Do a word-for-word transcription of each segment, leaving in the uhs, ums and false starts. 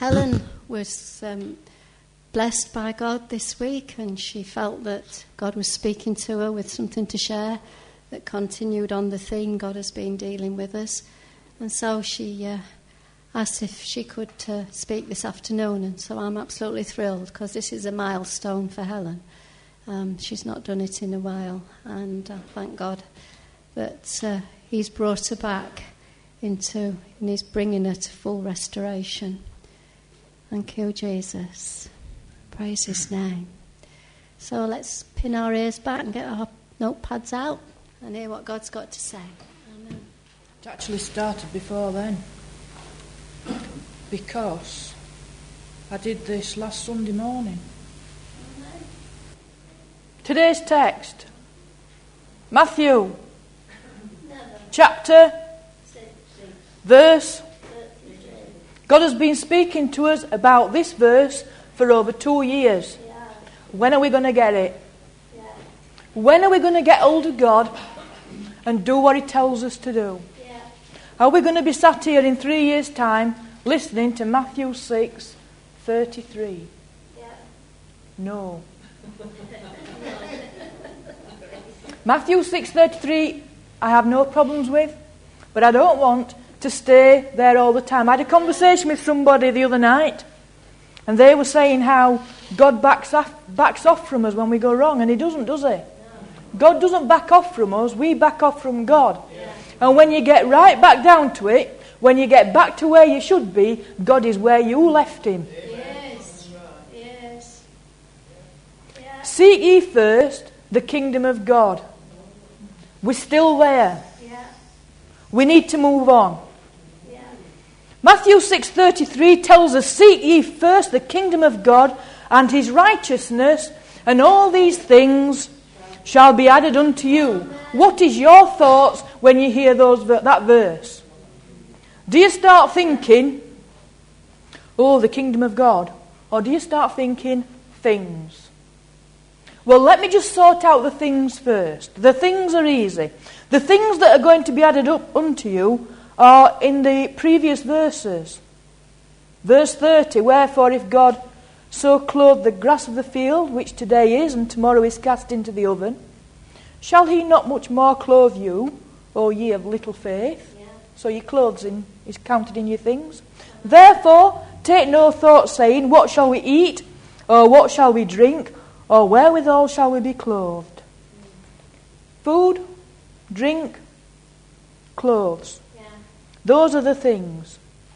Helen was um, blessed by God this week, and she felt that God was speaking to her with something to share that continued on the theme God has been dealing with us. And so she uh, asked if she could uh, speak this afternoon, and so I'm absolutely thrilled because this is a milestone for Helen. Um, she's not done it in a while, and I thank God that uh, he's brought her back into, and he's bringing her to full restoration. Thank you, Jesus. Praise his name. So let's pin our ears back and get our notepads out and hear what God's got to say. Amen. It actually started before then, because I did this last Sunday morning. Amen. Today's text, Matthew, chapter, verse. God has been speaking to us about this verse for over two years. When are we going to get it? When are we going to get hold of God and do what he tells us to do? Are we going to be sat here in three years' time listening to Matthew six thirty-three? No. Matthew six thirty-three I have no problems with, but I don't want to stay there all the time. I had a conversation with somebody the other night, and they were saying how God backs off, backs off from us when we go wrong, and he doesn't, does he? No. God doesn't back off from us, we back off from God. Yeah. And when you get right back down to it, when you get back to where you should be, God is where you left him. Yes. Yes. Yeah. Seek ye first the kingdom of God. We're still there. Yeah. We need to move on. Matthew six thirty-three tells us, seek ye first the kingdom of God and his righteousness, and all these things shall be added unto you. What is your thoughts when you hear those that verse? Do you start thinking, oh, the kingdom of God? Or do you start thinking, things? Well, let me just sort out the things first. The things are easy. The things that are going to be added up unto you are in the previous verses. Verse thirty, wherefore if God so clothe the grass of the field, which today is and tomorrow is cast into the oven, shall he not much more clothe you, O ye of little faith? Yeah. So your clothes in, is counted in your things. Therefore take no thought, saying, what shall we eat, or what shall we drink, or wherewithal shall we be clothed? Food, drink, clothes. Those are the things.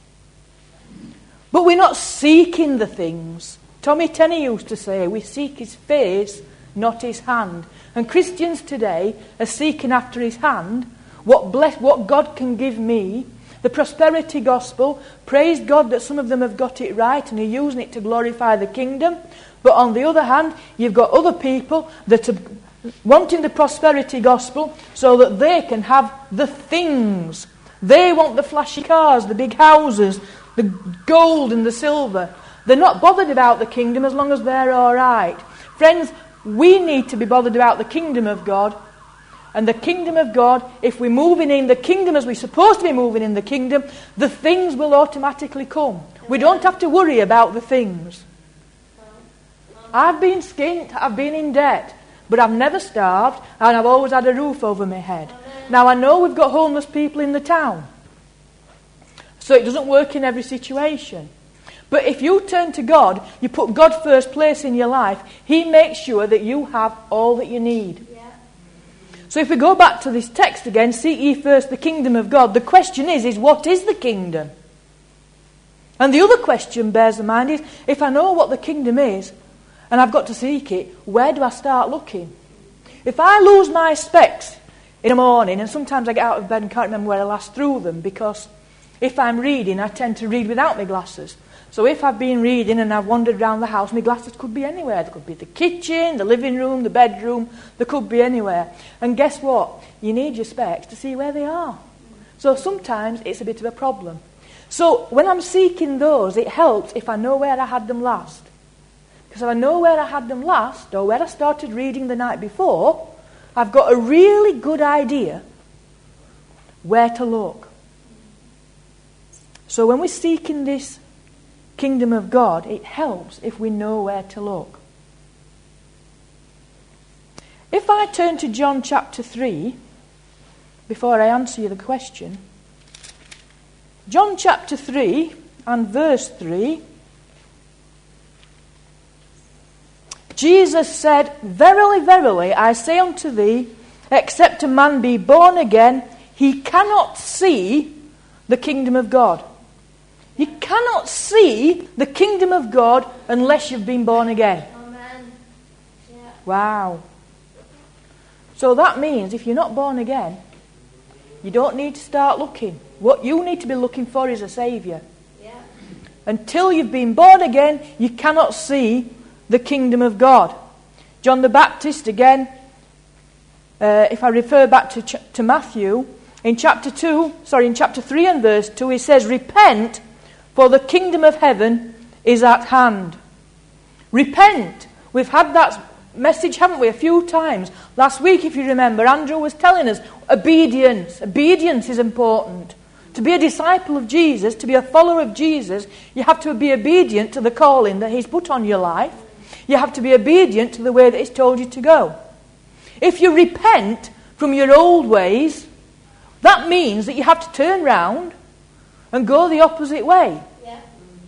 But we're not seeking the things. Tommy Tenney used to say, we seek his face, not his hand. And Christians today are seeking after his hand, what bless, what God can give me, the prosperity gospel. Praise God that some of them have got it right and are using it to glorify the kingdom. But on the other hand, you've got other people that are wanting the prosperity gospel so that they can have the things. They want the flashy cars, the big houses, the gold and the silver. They're not bothered about the kingdom as long as they're all right. Friends, we need to be bothered about the kingdom of God. And the kingdom of God, if we're moving in the kingdom as we're supposed to be moving in the kingdom, the things will automatically come. We don't have to worry about the things. I've been skint, I've been in debt, but I've never starved, and I've always had a roof over my head. Now, I know we've got homeless people in the town, so it doesn't work in every situation. But if you turn to God, you put God first place in your life, he makes sure that you have all that you need. Yeah. So if we go back to this text again, seek ye first the kingdom of God, the question is, is what is the kingdom? And the other question bears in mind is, if I know what the kingdom is, and I've got to seek it, where do I start looking? If I lose my specs in the morning, and sometimes I get out of bed and can't remember where I last threw them, because if I'm reading, I tend to read without my glasses. So if I've been reading and I've wandered around the house, my glasses could be anywhere. They could be the kitchen, the living room, the bedroom. They could be anywhere. And guess what? You need your specs to see where they are. So sometimes it's a bit of a problem. So when I'm seeking those, it helps if I know where I had them last. Because if I know where I had them last, or where I started reading the night before, I've got a really good idea where to look. So when we're seeking this kingdom of God, it helps if we know where to look. If I turn to John chapter three, before I answer you the question, John chapter three and verse three, Jesus said, "Verily, verily, I say unto thee, except a man be born again, he cannot see the kingdom of God." You cannot see the kingdom of God unless you've been born again. Amen. Yeah. Wow. So that means if you're not born again, you don't need to start looking. What you need to be looking for is a Saviour. Yeah. Until you've been born again, you cannot see the kingdom of God. John the Baptist, again, uh, if I refer back to, ch- to Matthew, in chapter two, sorry, in chapter three and verse two, he says, "Repent, for the kingdom of heaven is at hand." Repent. We've had that message, haven't we, a few times. Last week, if you remember, Andrew was telling us obedience. Obedience is important. To be a disciple of Jesus, to be a follower of Jesus, you have to be obedient to the calling that he's put on your life. You have to be obedient to the way that he's told you to go. If you repent from your old ways, that means that you have to turn round and go the opposite way. Yeah.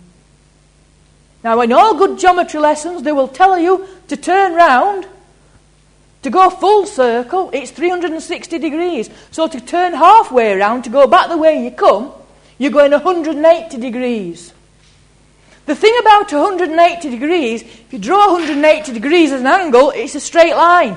Now, in all good geometry lessons, they will tell you to turn round, to go full circle, it's three hundred sixty degrees. So to turn halfway around, to go back the way you come, you're going one hundred eighty degrees. The thing about one hundred eighty degrees, if you draw one hundred eighty degrees as an angle, it's a straight line.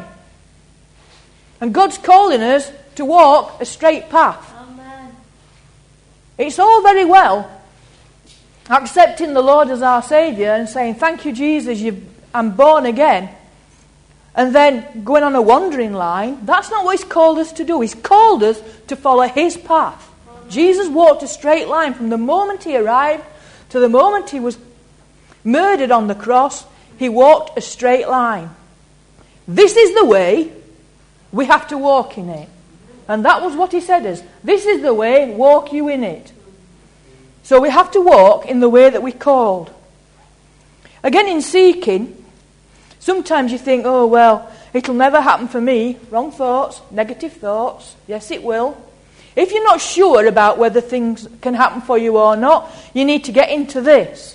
And God's calling us to walk a straight path. Amen. It's all very well accepting the Lord as our Saviour and saying, "Thank you, Jesus, you've, I'm born again," and then going on a wandering line. That's not what he's called us to do. He's called us to follow his path. Amen. Jesus walked a straight line from the moment he arrived to the moment he was murdered on the cross. He walked a straight line. This is the way, we have to walk in it. And that was what he said us. This is the way, walk you in it. So we have to walk in the way that we're called. Again, in seeking, sometimes you think, "Oh, well, it'll never happen for me." Wrong thoughts, negative thoughts. Yes, it will. If you're not sure about whether things can happen for you or not, you need to get into this.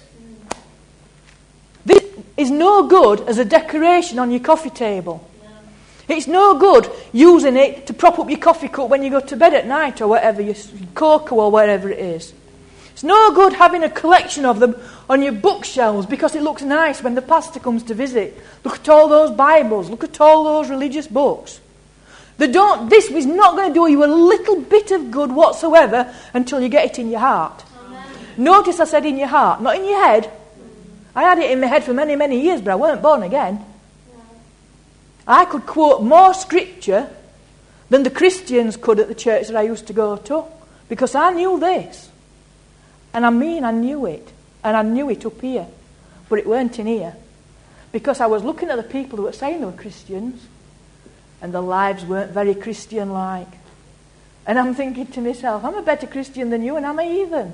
This is no good as a decoration on your coffee table. It's no good using it to prop up your coffee cup when you go to bed at night or whatever, your cocoa or whatever it is. It's no good having a collection of them on your bookshelves because it looks nice when the pastor comes to visit. Look at all those Bibles. Look at all those religious books. They don't, this is not going to do you a little bit of good whatsoever until you get it in your heart. Amen. Notice I said in your heart, not in your head. I had it in my head for many, many years, but I weren't born again. I could quote more scripture than the Christians could at the church that I used to go to, because I knew this. And I mean, I knew it. And I knew it up here. But it weren't in here. Because I was looking at the people who were saying they were Christians, and their lives weren't very Christian-like. And I'm thinking to myself, I'm a better Christian than you, and I'm a heathen.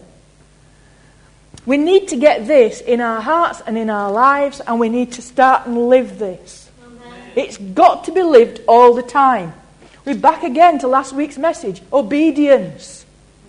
We need to get this in our hearts and in our lives, and we need to start and live this. Amen. It's got to be lived all the time. We're back again to last week's message, obedience.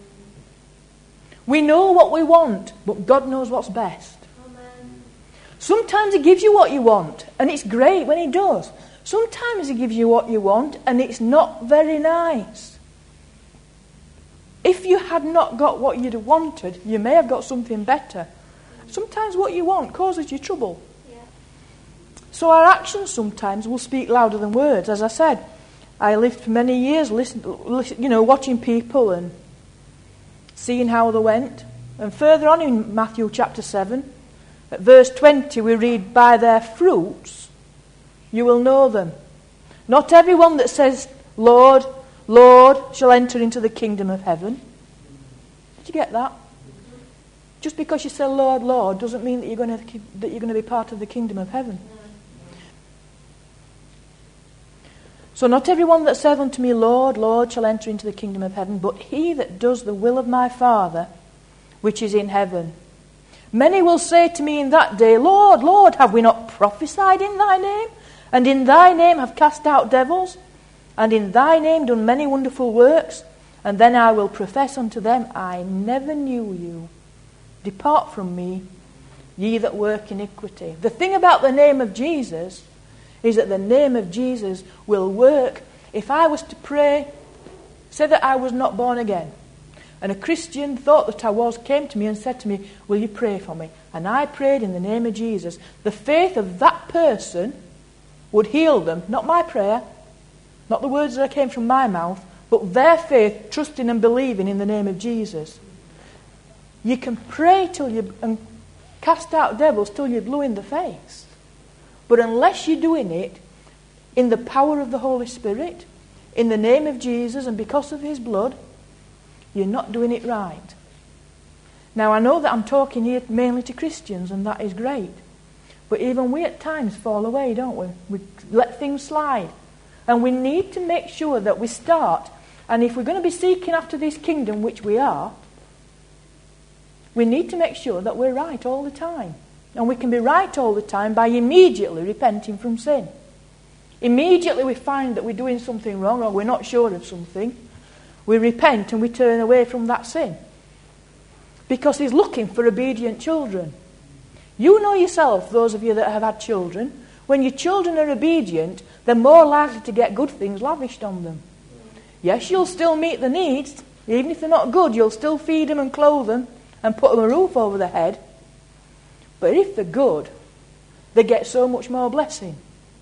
We know what we want, but God knows what's best. Amen. Sometimes He gives you what you want, and it's great when He does. Sometimes He gives you what you want, and it's not very nice. If you had not got what you'd have wanted, you may have got something better. Sometimes what you want causes you trouble. Yeah. So our actions sometimes will speak louder than words. As I said, I lived for many years, listen, listen, you know, watching people and seeing how they went. And further on in Matthew chapter seven, at verse twenty, we read, "By their fruits you will know them. Not everyone that says, 'Lord, Lord,' shall enter into the kingdom of heaven." Did you get that? Just because you say "Lord, Lord" doesn't mean that you're going to that you're going to be part of the kingdom of heaven. So not everyone that saith unto me, "Lord, Lord," shall enter into the kingdom of heaven, but he that does the will of my Father which is in heaven. Many will say to me in that day, Lord, Lord, have we not prophesied in thy name? And in thy name have cast out devils? And in thy name done many wonderful works? And then I will profess unto them, I never knew you. Depart from me, ye that work iniquity. The thing about the name of Jesus is that the name of Jesus will work. If I was to pray, say that I was not born again, and a Christian thought that I was, came to me and said to me, will you pray for me? And I prayed in the name of Jesus. The faith of that person would heal them. Not my prayer, not the words that came from my mouth, but their faith, trusting and believing in the name of Jesus. You can pray till you and cast out devils till you're blue in the face. But unless you're doing it in the power of the Holy Spirit, in the name of Jesus and because of his blood, you're not doing it right. Now, I know that I'm talking here mainly to Christians, and that is great. But even we at times fall away, don't we? We let things slide. And we need to make sure that we start. And if we're going to be seeking after this kingdom, which we are, we need to make sure that we're right all the time. And we can be right all the time by immediately repenting from sin. Immediately we find that we're doing something wrong or we're not sure of something, we repent and we turn away from that sin. Because he's looking for obedient children. You know yourself, those of you that have had children, when your children are obedient, they're more likely to get good things lavished on them. Yes, you'll still meet the needs. Even if they're not good, you'll still feed them and clothe them and put them a roof over their head. But if they're good, they get so much more blessing.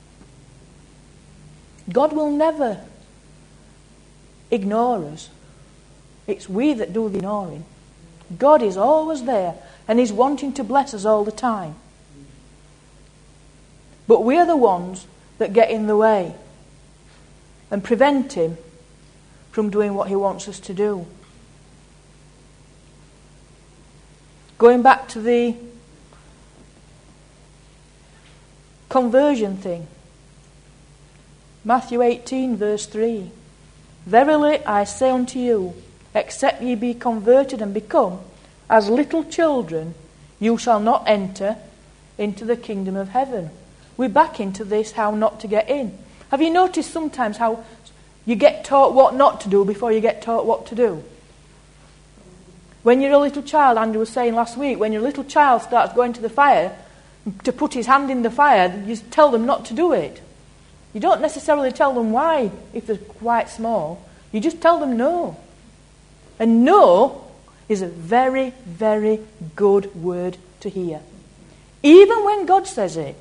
God will never ignore us. It's we that do the ignoring. God is always there and he's wanting to bless us all the time. But we're the ones that get in the way and prevent him from doing what he wants us to do. Going back to the conversion thing. Matthew eighteen verse three. Verily I say unto you, except ye be converted and become as little children, you shall not enter into the kingdom of heaven. We're back into this, how not to get in. Have you noticed sometimes how you get taught what not to do before you get taught what to do? When you're a little child, Andrew was saying last week, when your little child starts going to the fire, to put his hand in the fire, you tell them not to do it. You don't necessarily tell them why if they're quite small. You just tell them no. And no is a very, very good word to hear. Even when God says it.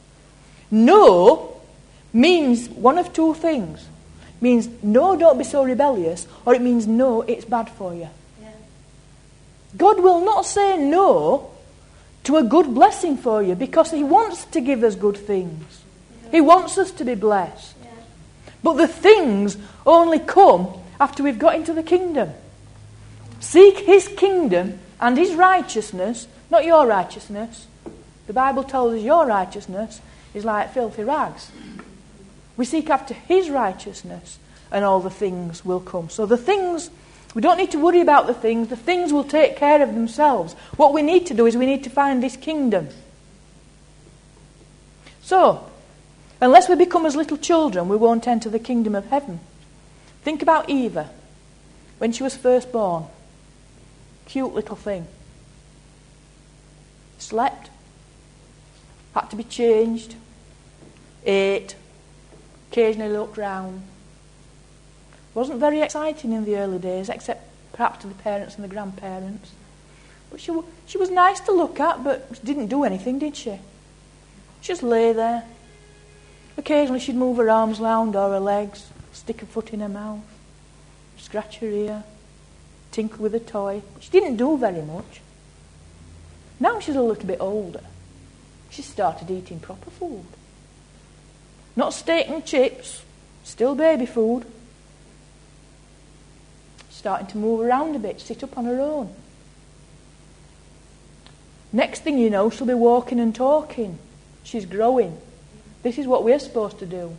No means one of two things. It means no, don't be so rebellious, or it means no, it's bad for you. Yeah. God will not say no to a good blessing for you because he wants to give us good things. He wants us to be blessed. Yeah. But the things only come after we've got into the kingdom. Seek his kingdom and his righteousness, not your righteousness. The Bible tells us your righteousness is like filthy rags. We seek after his righteousness and all the things will come. So the things, we don't need to worry about the things. The things will take care of themselves. What we need to do is we need to find this kingdom. So, unless we become as little children, we won't enter the kingdom of heaven. Think about Eva when she was first born. Cute little thing. Slept. Had to be changed. Ate. Occasionally looked round. Wasn't very exciting in the early days, except perhaps to the parents and the grandparents. But she, she was nice to look at, but didn't do anything, did she? She just lay there. Occasionally she'd move her arms round or her legs, stick a foot in her mouth, scratch her ear, tinkle with a toy. She didn't do very much. Now she's a little bit older. She started eating proper food. Not steak and chips, still baby food. Starting to move around a bit, sit up on her own. Next thing you know, she'll be walking and talking. She's growing. This is what we're supposed to do.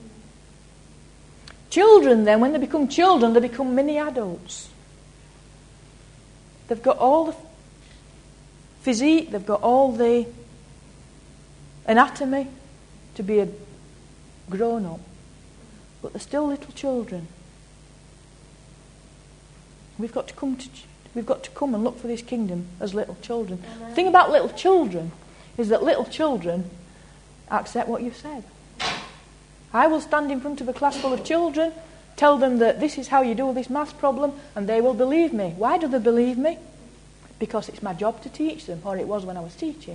Children then, when they become children, they become mini adults. They've got all the physique, they've got all the anatomy to be a grown-up, but they're still little children. We've got to come to we've got to come and look for this kingdom as little children. Amen. The thing about little children is that little children accept what you've said. I will stand in front of a class full of children, tell them that this is how you do this maths problem, and they will believe me. Why do they believe me? Because it's my job to teach them, or it was when I was teaching.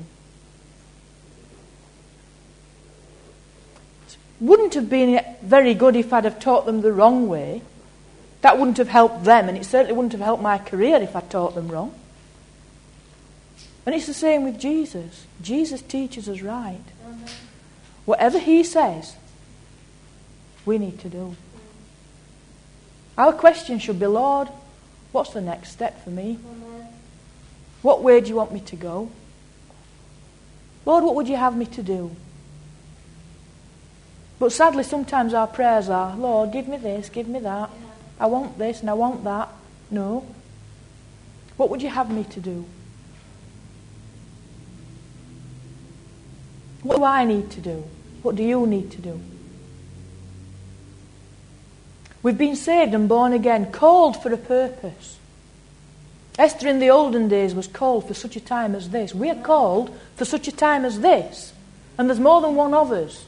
It wouldn't have been very good if I'd have taught them the wrong way. That wouldn't have helped them, and it certainly wouldn't have helped my career if I taught them wrong. And it's the same with Jesus. Jesus teaches us right. Amen. Whatever he says, we need to do. Our question should be, Lord, what's the next step for me? Amen. What way do you want me to go? Lord, what would you have me to do? But sadly, sometimes our prayers are, Lord, give me this, give me that. Yeah. I want this and I want that. No. What would you have me to do? What do I need to do? What do you need to do? We've been saved and born again, called for a purpose. Esther in the olden days was called for such a time as this. We are called for such a time as this. And there's more than one of us.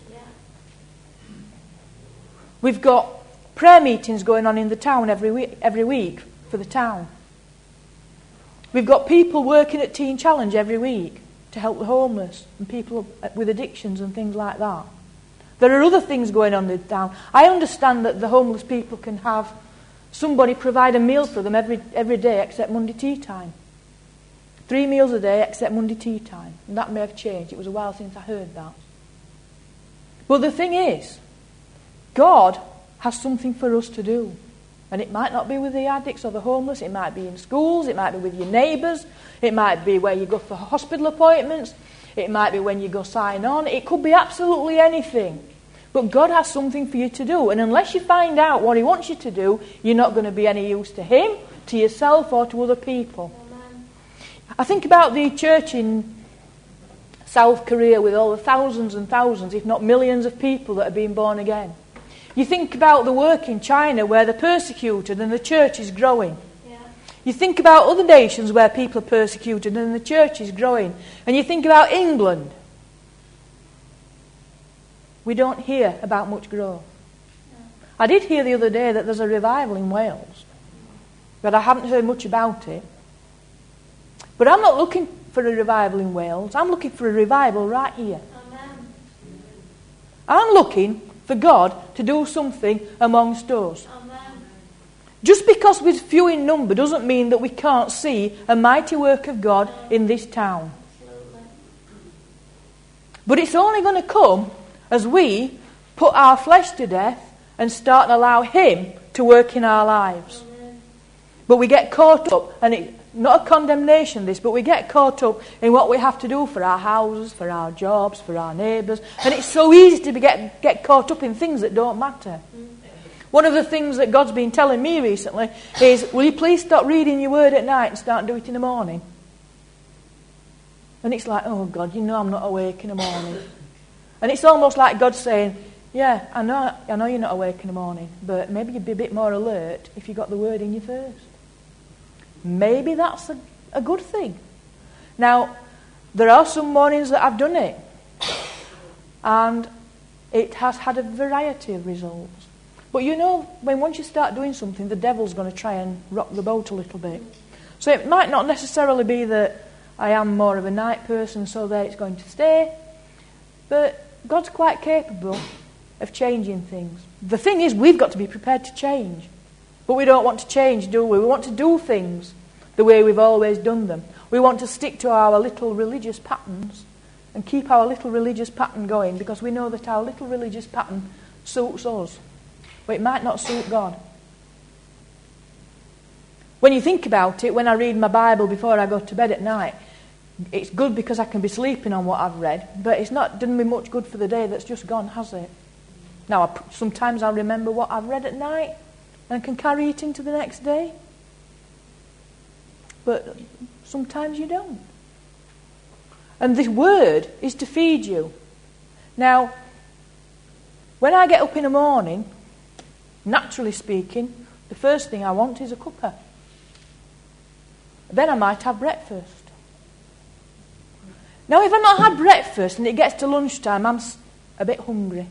We've got prayer meetings going on in the town every week, every week for the town. We've got people working at Teen Challenge every week to help the homeless and people with addictions and things like that. There are other things going on in the town. I understand that the homeless people can have somebody provide a meal for them every every day except Monday tea time. Three meals a day except Monday tea time. And that may have changed. It was a while since I heard that. But the thing is, God has something for us to do. And it might not be with the addicts or the homeless. It might be in schools. It might be with your neighbours. It might be where you go for hospital appointments. It might be when you go sign on. It could be absolutely anything. But God has something for you to do. And unless you find out what he wants you to do, you're not going to be any use to him, to yourself, or to other people. Amen. I think about the church in South Korea with all the thousands and thousands, if not millions of people that are being born again. You think about the work in China where they're persecuted and the church is growing. Yeah. You think about other nations where people are persecuted and the church is growing. And you think about England. We don't hear about much growth. No. I did hear the other day that there's a revival in Wales, but I haven't heard much about it. But I'm not looking for a revival in Wales. I'm looking for a revival right here. Amen. I'm looking for God to do something amongst us. Amen. Just because we're few in number doesn't mean that we can't see a mighty work of God in this town. Absolutely. But it's only going to come as we put our flesh to death and start and allow him to work in our lives. Amen. But we get caught up, and it's not a condemnation this, but we get caught up in what we have to do for our houses, for our jobs, for our neighbours, and it's so easy to be get, get caught up in things that don't matter. Mm. One of the things that God's been telling me recently is, will you please stop reading your word at night and start doing it in the morning? And it's like, oh God, you know I'm not awake in the morning. And it's almost like God saying, yeah, I know I know you're not awake in the morning, but maybe you'd be a bit more alert if you got the word in you first. Maybe that's a, a good thing. Now, there are some mornings that I've done it, and it has had a variety of results. But you know, when once you start doing something, the devil's going to try and rock the boat a little bit. So it might not necessarily be that I am more of a night person, so there it's going to stay. But God's quite capable of changing things. The thing is, we've got to be prepared to change. But we don't want to change, do we? We want to do things the way we've always done them. We want to stick to our little religious patterns and keep our little religious pattern going, because we know that our little religious pattern suits us. But it might not suit God. When you think about it, when I read my Bible before I go to bed at night, it's good because I can be sleeping on what I've read, but it's not done me much good for the day that's just gone, has it? Now, I, sometimes I'll remember what I've read at night and can carry it into the next day. But sometimes you don't. And this word is to feed you. Now, when I get up in the morning, naturally speaking, the first thing I want is a cuppa. Then I might have breakfast. Now, if I've not had breakfast and it gets to lunchtime, I'm a bit hungry.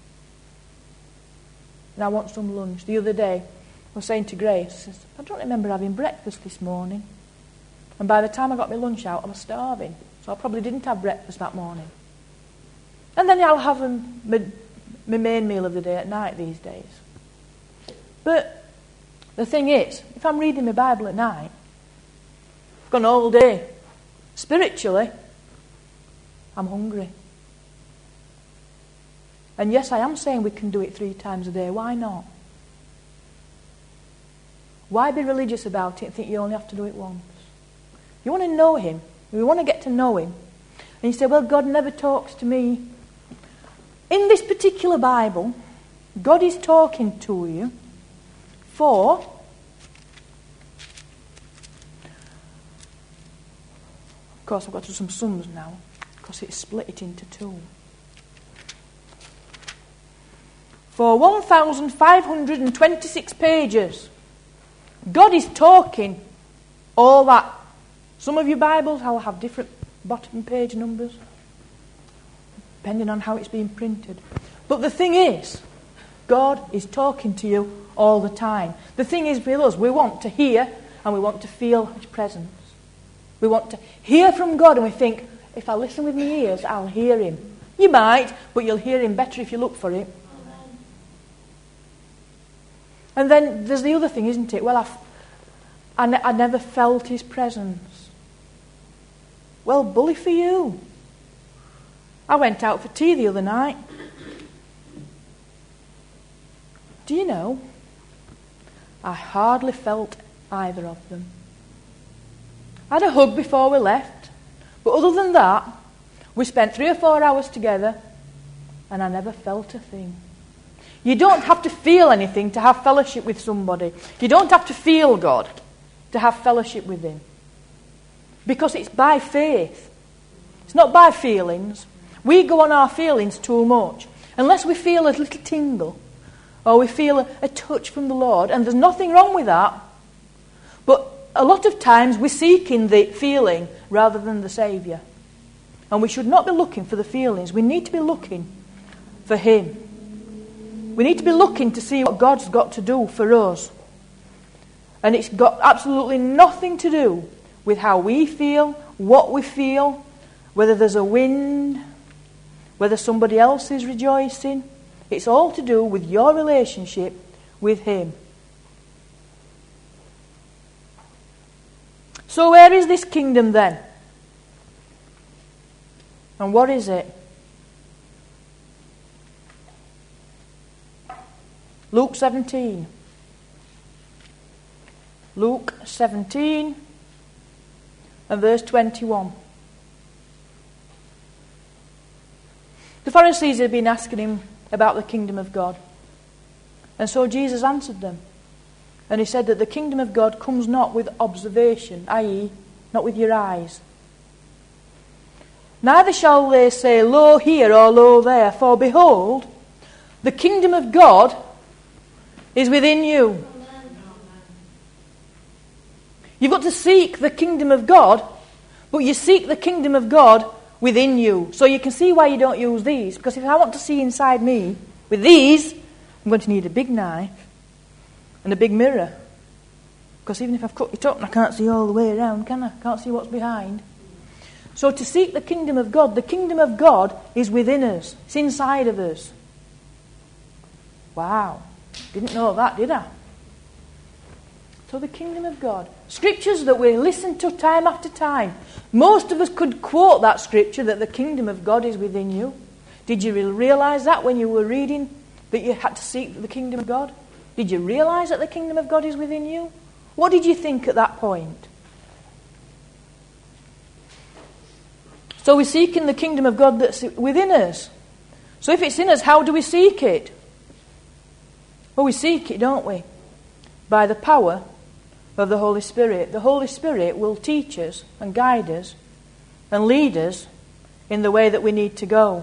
And I want some lunch. The other day, I was saying to Grace, I don't remember having breakfast this morning. And by the time I got my lunch out, I was starving. So I probably didn't have breakfast that morning. And then I'll have a, my, my main meal of the day at night these days. But the thing is, if I'm reading my Bible at night, I've gone all day. Spiritually, I'm hungry. And yes, I am saying we can do it three times a day. Why not? Why be religious about it and think you only have to do it once? You want to know him. You want to get to know him. And you say, well, God never talks to me. In this particular Bible, God is talking to you for of course I've got to do some sums now because it's split it into two. For one thousand five hundred twenty-six pages, God is talking all that. Some of your Bibles will have different bottom page numbers, depending on how it's being printed. But the thing is, God is talking to you all the time. The thing is with us, we want to hear and we want to feel his presence. We want to hear from God and we think, if I listen with my ears, I'll hear him. You might, but you'll hear him better if you look for it. And then there's the other thing, isn't it? Well, I've, I, ne- I never felt his presence. Well, bully for you. I went out for tea the other night. Do you know, I hardly felt either of them. I had a hug before we left, but other than that, we spent three or four hours together and I never felt a thing. You don't have to feel anything to have fellowship with somebody. You don't have to feel God to have fellowship with him. Because it's by faith. It's not by feelings. We go on our feelings too much. Unless we feel a little tingle or we feel a, a touch from the Lord, and there's nothing wrong with that. But a lot of times we're seeking the feeling rather than the Saviour. And we should not be looking for the feelings. We need to be looking for him. We need to be looking to see what God's got to do for us. And it's got absolutely nothing to do with how we feel, what we feel, whether there's a wind, whether somebody else is rejoicing. It's all to do with your relationship with him. So where is this kingdom then? And what is it? Luke seventeen. Luke seventeen and verse twenty-one. The Pharisees had been asking him about the kingdom of God. And so Jesus answered them. And he said that the kingdom of God comes not with observation, that is, not with your eyes. Neither shall they say, lo here or lo there, for behold, the kingdom of God is within you. You've got to seek the kingdom of God, but you seek the kingdom of God within you. So you can see why you don't use these. Because if I want to see inside me with these, I'm going to need a big knife and a big mirror. Because even if I've cut it up, I can't see all the way around, can I? I can't see what's behind. So to seek the kingdom of God, the kingdom of God is within us. It's inside of us. Wow. Didn't know that, did I? So the kingdom of God. Scriptures that we listen to time after time. Most of us could quote that scripture that the kingdom of God is within you. Did you realise that when you were reading that you had to seek the kingdom of God? Did you realise that the kingdom of God is within you? What did you think at that point? So we're seeking the kingdom of God that's within us. So if it's in us, how do we seek it? Well, we seek it, don't we? By the power of the Holy Spirit. The Holy Spirit will teach us and guide us and lead us in the way that we need to go.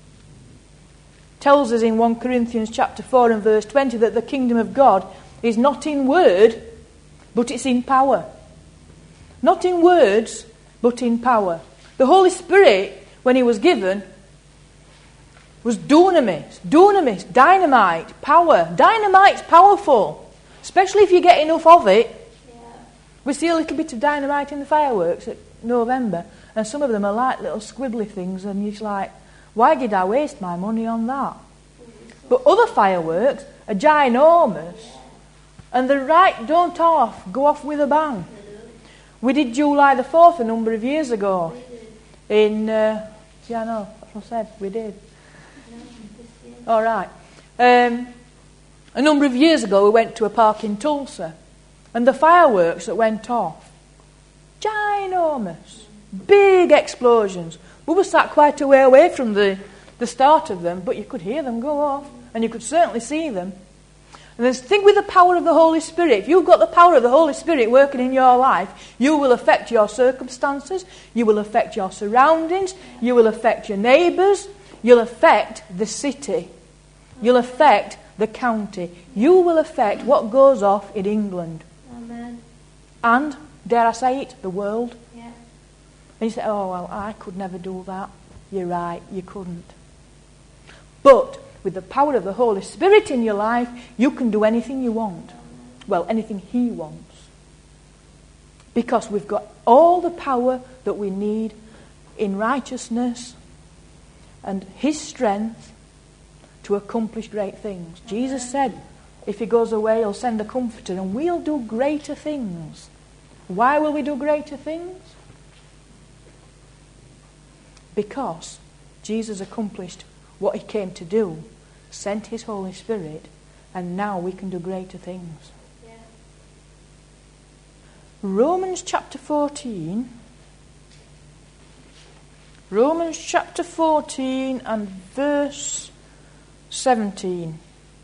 Tells us in First Corinthians chapter four and verse twenty that the kingdom of God is not in word, but it's in power. Not in words, but in power. The Holy Spirit, when he was given, was dunamis, dunamis, dynamite, power. Dynamite's powerful, especially if you get enough of it. Yeah. We see a little bit of dynamite in the fireworks at November, and some of them are like little squibbly things, and you're like, why did I waste my money on that? But other fireworks are ginormous, and they're right, don't off, go off with a bang. We did July the fourth a number of years ago. In, uh, yeah, I know, that's what I said, we did. All right. Um, a number of years ago, we went to a park in Tulsa, and the fireworks that went off, ginormous, big explosions. We were sat quite a way away from the, the start of them, but you could hear them go off, and you could certainly see them. And the thing with the power of the Holy Spirit, if you've got the power of the Holy Spirit working in your life, you will affect your circumstances, you will affect your surroundings, you will affect your neighbours, you'll affect the city, you'll affect the county, you will affect what goes off in England. Amen. And, dare I say it, the world. Yeah. And you say, oh, well, I could never do that. You're right, you couldn't. But with the power of the Holy Spirit in your life, you can do anything you want. Well, anything He wants. Because we've got all the power that we need in righteousness and His strength to accomplish great things. Jesus said, if He goes away, He'll send a comforter, and we'll do greater things. Why will we do greater things? Because Jesus accomplished what He came to do, sent His Holy Spirit, and now we can do greater things. Yeah. Romans chapter fourteen. Romans chapter fourteen and verse seventeen.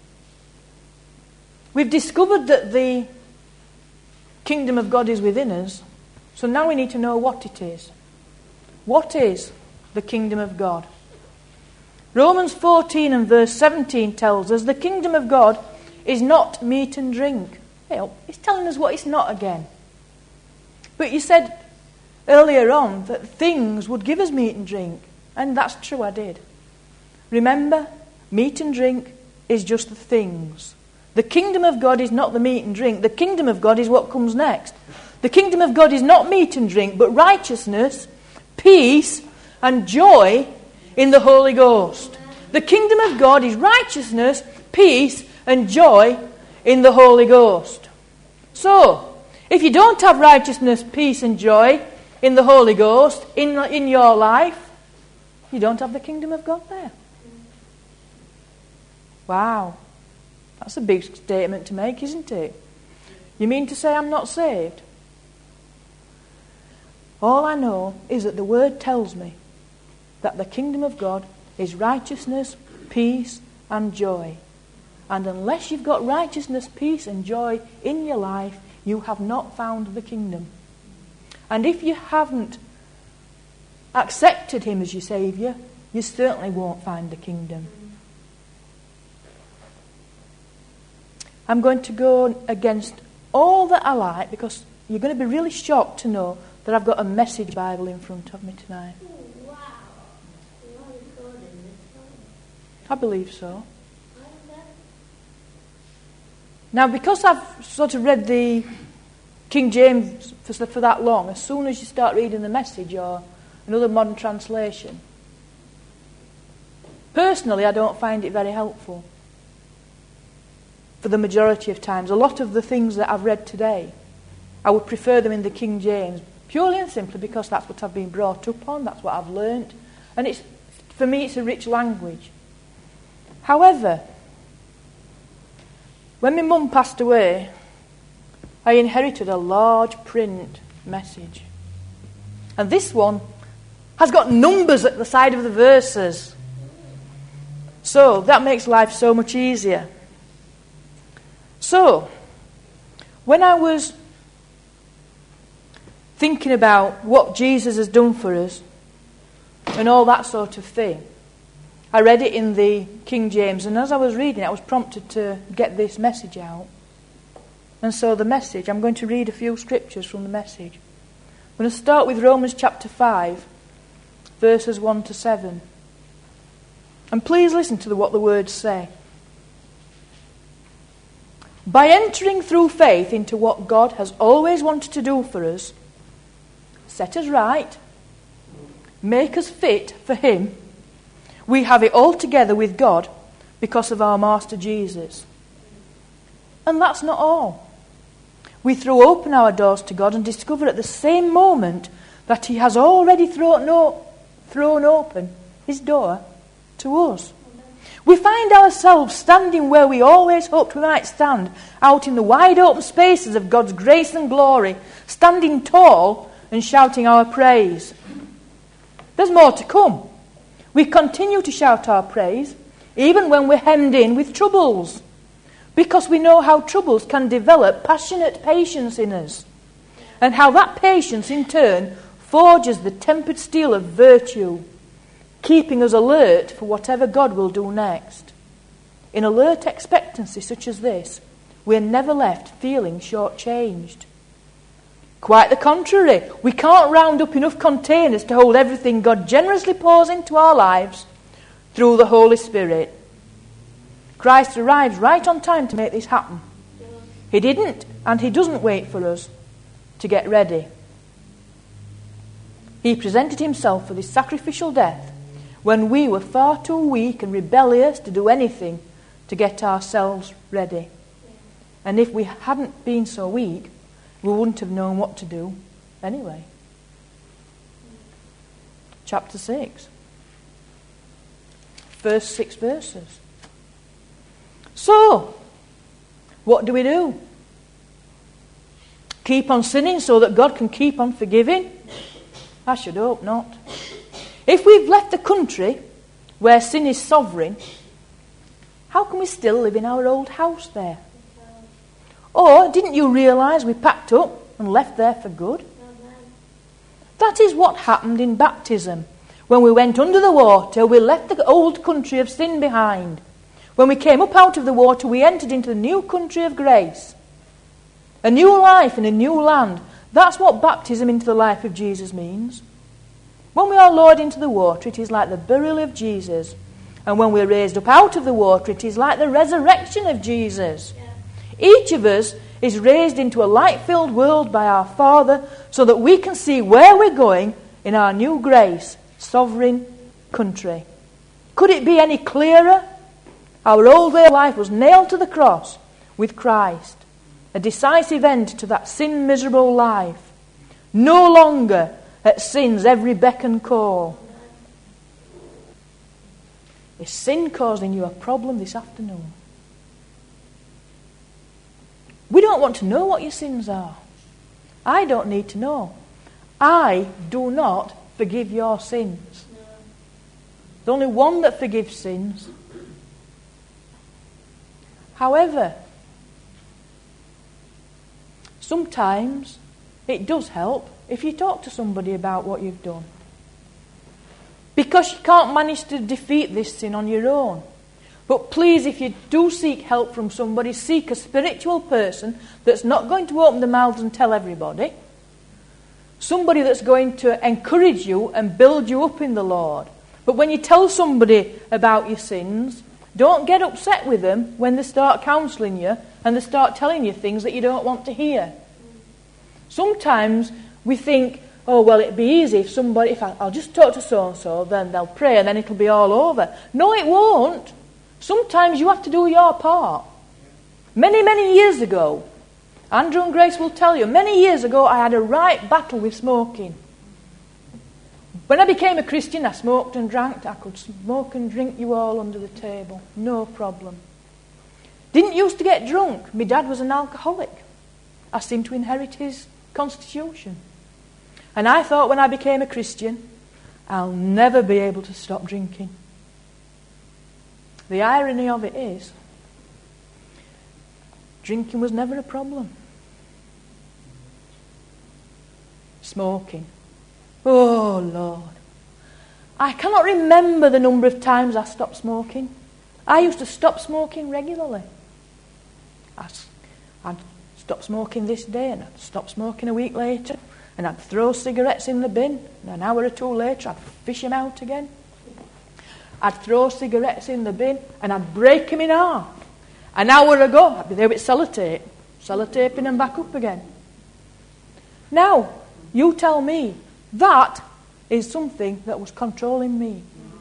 We've discovered that the kingdom of God is within us, so now we need to know what it is. What is the kingdom of God? Romans fourteen and verse seventeen tells us the kingdom of God is not meat and drink. It's telling us what it's not again. But you said earlier on that things would give us meat and drink. And that's true, I did. Remember, meat and drink is just the things. The kingdom of God is not the meat and drink. The kingdom of God is what comes next. The kingdom of God is not meat and drink, but righteousness, peace, and joy in the Holy Ghost. The kingdom of God is righteousness, peace, and joy in the Holy Ghost. So, if you don't have righteousness, peace, and joy in the Holy Ghost in, in your life, you don't have the kingdom of God there. Wow. That's a big statement to make, isn't it? You mean to say I'm not saved? All I know is that the Word tells me that the kingdom of God is righteousness, peace, and joy. And unless you've got righteousness, peace, and joy in your life, you have not found the kingdom. And if you haven't accepted Him as your Saviour, you certainly won't find the kingdom. I'm going to go against all that I like, because you're going to be really shocked to know that I've got a Message Bible in front of me tonight. Oh, wow. You are recording this one? I believe so. Now, because I've sort of read the King James for, for that long, as soon as you start reading the Message or another modern translation, personally, I don't find it very helpful. For the majority of times, a lot of the things that I've read today, I would prefer them in the King James, purely and simply because that's what I've been brought up on, that's what I've learnt, and it's, for me it's a rich language. However, when my mum passed away, I inherited a large print Message. And this one has got numbers at the side of the verses. So that makes life so much easier. So, when I was thinking about what Jesus has done for us, and all that sort of thing. I read it in the King James, and as I was reading it, I was prompted to get this message out. And so the message, I'm going to read a few scriptures from the message. I'm going to start with Romans chapter five, verses one to seven. And please listen to what the words say. By entering through faith into what God has always wanted to do for us, set us right, make us fit for Him, we have it all together with God because of our Master Jesus. And that's not all. We throw open our doors to God and discover at the same moment that He has already thrown, no, thrown open His door to us. We find ourselves standing where we always hoped we might stand, out in the wide open spaces of God's grace and glory, standing tall and shouting our praise. There's more to come. We continue to shout our praise, even when we're hemmed in with troubles, because we know how troubles can develop passionate patience in us, and how that patience in turn forges the tempered steel of virtue, keeping us alert for whatever God will do next. In alert expectancy such as this, we're never left feeling shortchanged. Quite the contrary, we can't round up enough containers to hold everything God generously pours into our lives through the Holy Spirit. Christ arrives right on time to make this happen. He didn't, and He doesn't wait for us to get ready. He presented Himself for this sacrificial death when we were far too weak and rebellious to do anything to get ourselves ready. And if we hadn't been so weak, we wouldn't have known what to do anyway. Chapter six. First six verses. So, what do we do? Keep on sinning so that God can keep on forgiving? I should hope not. If we've left the country where sin is sovereign, how can we still live in our old house there? Or didn't you realise we packed up and left there for good? That is what happened in baptism. When we went under the water, we left the old country of sin behind. When we came up out of the water, we entered into the new country of grace. A new life in a new land. That's what baptism into the life of Jesus means. When we are lowered into the water, it is like the burial of Jesus. And when we're raised up out of the water, it is like the resurrection of Jesus. Yeah. Each of us is raised into a light-filled world by our Father so that we can see where we're going in our new grace, sovereign country. Could it be any clearer? Our old way of life was nailed to the cross with Christ, a decisive end to that sin-miserable life. No longer at sin's every beck and call. Is sin causing you a problem this afternoon? We don't want to know what your sins are. I don't need to know. I do not forgive your sins. There's only one that forgives sins. However, sometimes it does help if you talk to somebody about what you've done. Because you can't manage to defeat this sin on your own. But please, if you do seek help from somebody, seek a spiritual person that's not going to open their mouths and tell everybody. Somebody that's going to encourage you and build you up in the Lord. But when you tell somebody about your sins, don't get upset with them when they start counselling you and they start telling you things that you don't want to hear. Sometimes we think, oh, well, it'd be easy if somebody, if I, I'll just talk to so-and-so, then they'll pray and then it'll be all over. No, it won't. Sometimes you have to do your part. Many, many years ago, Andrew and Grace will tell you, many years ago I had a right battle with smoking. When I became a Christian, I smoked and drank. I could smoke and drink you all under the table. No problem. Didn't used to get drunk. My dad was an alcoholic. I seemed to inherit his constitution. And I thought when I became a Christian, I'll never be able to stop drinking. The irony of it is, drinking was never a problem. Smoking. Oh, Lord. I cannot remember the number of times I stopped smoking. I used to stop smoking regularly. I'd, I'd stop smoking this day and I'd stop smoking a week later, and I'd throw cigarettes in the bin, and an hour or two later I'd fish them out again. I'd throw cigarettes in the bin and I'd break them in half. An hour ago I'd be there with sellotape, sellotaping them back up again. Now, you tell me, that is something that was controlling me.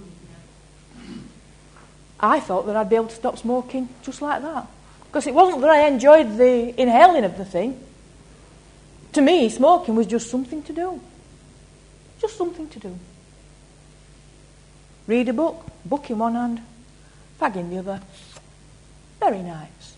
I thought that I'd be able to stop smoking just like that. Because it wasn't that I enjoyed the inhaling of the thing. To me, smoking was just something to do. Just something to do. Read a book, book in one hand, fag in the other. Very nice.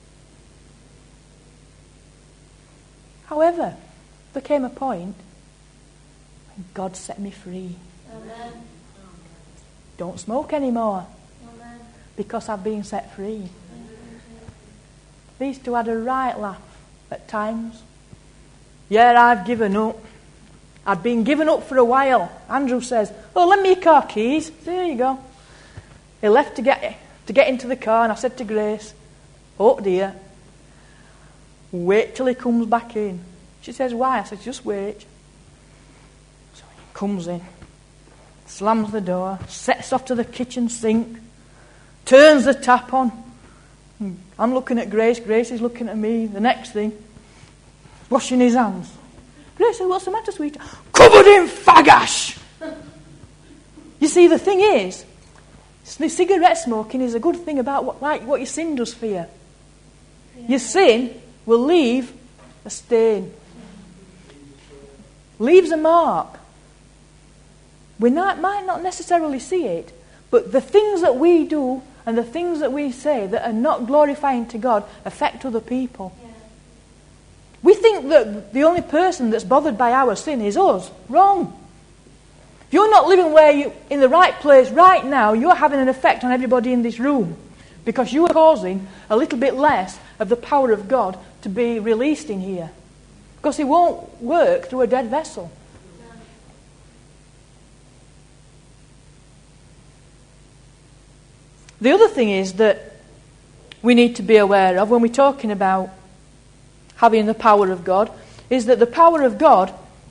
However, there came a point when God set me free. Amen. Don't smoke anymore. Amen. Because I've been set free. Amen. These two had a right laugh at times. Yeah, I've given up. I'd been given up for a while. Andrew says, oh, lend me your car keys. There you go. He left to get to get into the car, and I said to Grace, oh dear, wait till he comes back in. She says, why? I said, just wait. So he comes in, slams the door, sets off to the kitchen sink, turns the tap on. I'm looking at Grace, Grace is looking at me. The next thing, washing his hands. Grace said, what's the matter, sweetheart? Covered in fag ash! You see, the thing is, the cigarette smoking is a good thing about what, like what your sin does for you. Yeah. Your sin will leave a stain. Leaves a mark. We not, might not necessarily see it, but the things that we do and the things that we say that are not glorifying to God affect other people. Yeah. We think that the only person that's bothered by our sin is us. Wrong. If you're not living where you in the right place right now, you're having an effect on everybody in this room, because you are causing a little bit less of the power of God to be released in here. Because it won't work through a dead vessel. The other thing is that we need to be aware of when we're talking about having the power of God, is that the power of God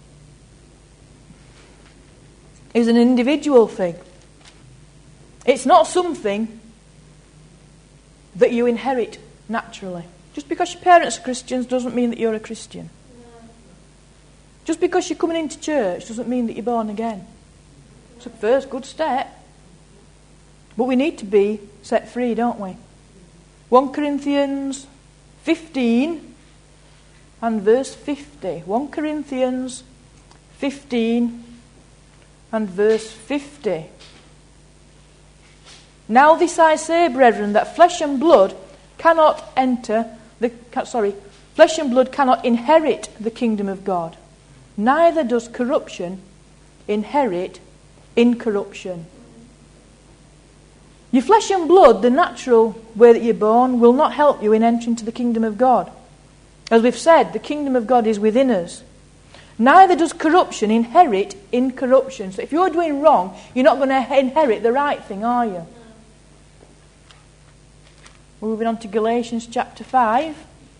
is an individual thing. It's not something that you inherit naturally. Just because your parents are Christians doesn't mean that you're a Christian. Just because you're coming into church doesn't mean that you're born again. It's a first good step. But we need to be set free, don't we? First Corinthians fifteen and verse fifty. First Corinthians fifteen and verse fifty. Now this I say, brethren, that flesh and blood cannot enter the sorry, flesh and blood cannot inherit the kingdom of God. Neither does corruption inherit incorruption. Your flesh and blood, the natural way that you're born, will not help you in entering to the kingdom of God. As we've said, the kingdom of God is within us. Neither does corruption inherit incorruption. So if you're doing wrong, you're not going to inherit the right thing, are you? Moving on to Galatians chapter five.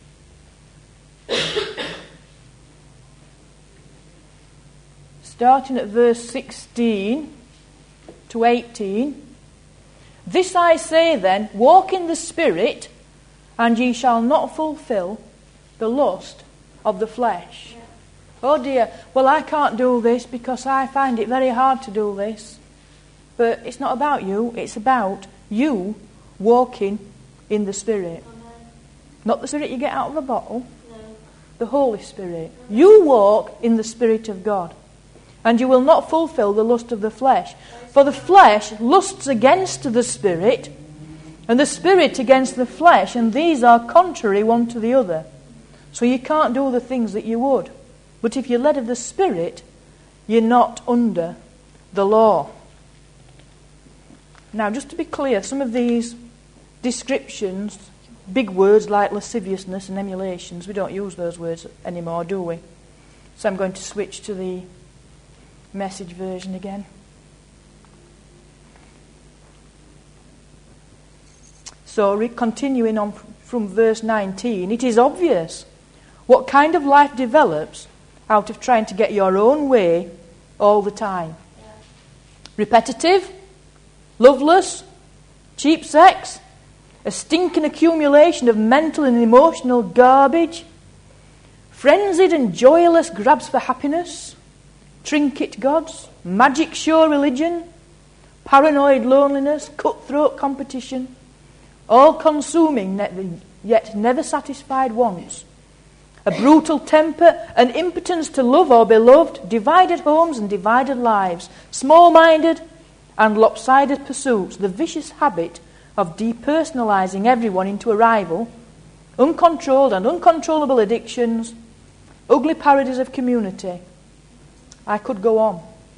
Starting at verse sixteen to eighteen. This I say then, walk in the Spirit, and ye shall not fulfill the lust of the flesh. Yeah. Oh dear, well I can't do this because I find it very hard to do this. But it's not about you, it's about you walking in the Spirit. Amen. Not the Spirit you get out of a bottle, no. The Holy Spirit. You walk in the Spirit of God, and you will not fulfill the lust of the flesh. For the flesh lusts against the Spirit, and the Spirit against the flesh, and these are contrary one to the other. So you can't do the things that you would. But if you're led of the Spirit, you're not under the law. Now, just to be clear, some of these descriptions, big words like lasciviousness and emulations, we don't use those words anymore, do we? So I'm going to switch to the Message version again. So, re- continuing on from verse nineteen, it is obvious what kind of life develops out of trying to get your own way all the time. Yeah. Repetitive, loveless, cheap sex, a stinking accumulation of mental and emotional garbage, frenzied and joyless grabs for happiness, trinket gods, magic show religion, paranoid loneliness, cutthroat competition, all-consuming yet never satisfied wants, a brutal temper, an impotence to love or be loved, divided homes and divided lives, small-minded and lopsided pursuits, the vicious habit of depersonalizing everyone into a rival, uncontrolled and uncontrollable addictions, ugly parodies of community. I could go on.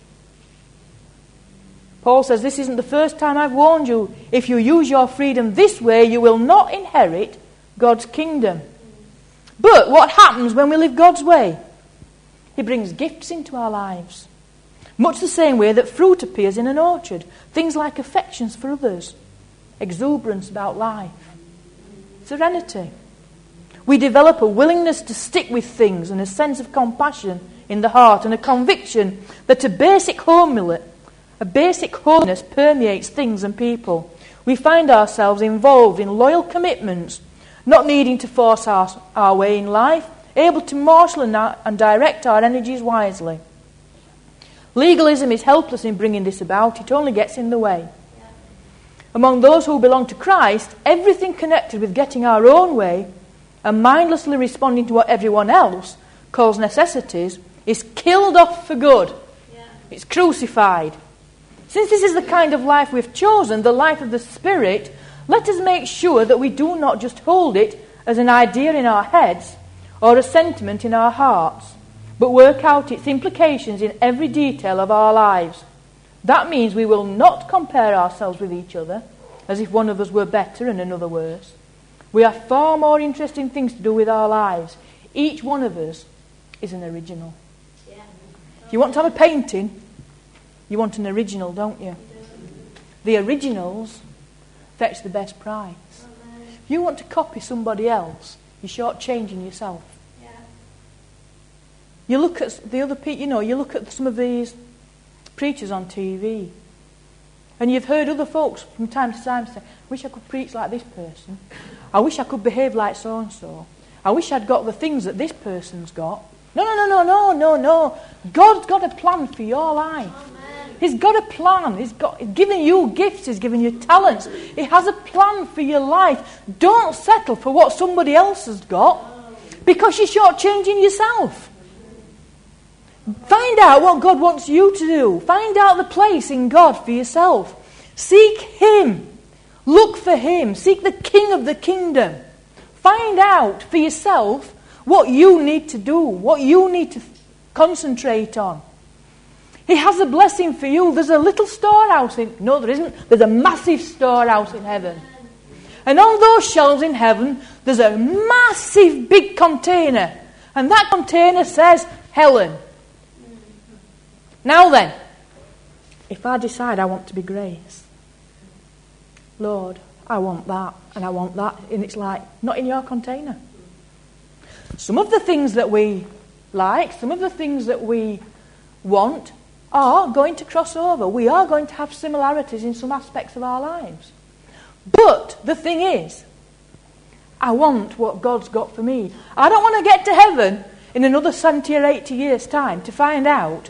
Paul says, this isn't the first time I've warned you. If you use your freedom this way, you will not inherit God's kingdom. But what happens when we live God's way? He brings gifts into our lives. Much the same way that fruit appears in an orchard. Things like affections for others, exuberance about life, serenity. We develop a willingness to stick with things and a sense of compassion in the heart and a conviction that a basic holiness, a basic holiness permeates things and people. We find ourselves involved in loyal commitments, not needing to force our, our way in life, able to marshal and, and direct our energies wisely. Legalism is helpless in bringing this about. It only gets in the way. Among those who belong to Christ, everything connected with getting our own way and mindlessly responding to what everyone else calls necessities is killed off for good. Yeah. It's crucified. Since this is the kind of life we've chosen, the life of the Spirit, let us make sure that we do not just hold it as an idea in our heads or a sentiment in our hearts, but work out its implications in every detail of our lives. That means we will not compare ourselves with each other as if one of us were better and another worse. We have far more interesting things to do with our lives. Each one of us is an original. Yeah. If you want to have a painting, you want an original, don't you? The originals fetch the best prize. If you want to copy somebody else, you're shortchanging yourself. Yeah. You look at the other people, you know, you look at some of these preachers on T V, and you've heard other folks from time to time say, I wish I could preach like this person. I wish I could behave like so-and-so. I wish I'd got the things that this person's got. No, no, no, no, no, no, no. God's got a plan for your life. Amen. He's got a plan. He's got he's given you gifts. He's given you talents. He has a plan for your life. Don't settle for what somebody else has got because you're shortchanging yourself. Find out what God wants you to do. Find out the place in God for yourself. Seek Him. Look for Him. Seek the King of the kingdom. Find out for yourself what you need to do, what you need to concentrate on. He has a blessing for you. There's a little storehouse in... No, there isn't. There's a massive storehouse in heaven. And on those shelves in heaven, there's a massive big container. And that container says, Helen. Now then, if I decide I want to be Grace, Lord, I want that, and I want that, and it's like, not in your container. Some of the things that we like, some of the things that we want are going to cross over. We are going to have similarities in some aspects of our lives. But the thing is, I want what God's got for me. I don't want to get to heaven in another seventy or eighty years' time to find out.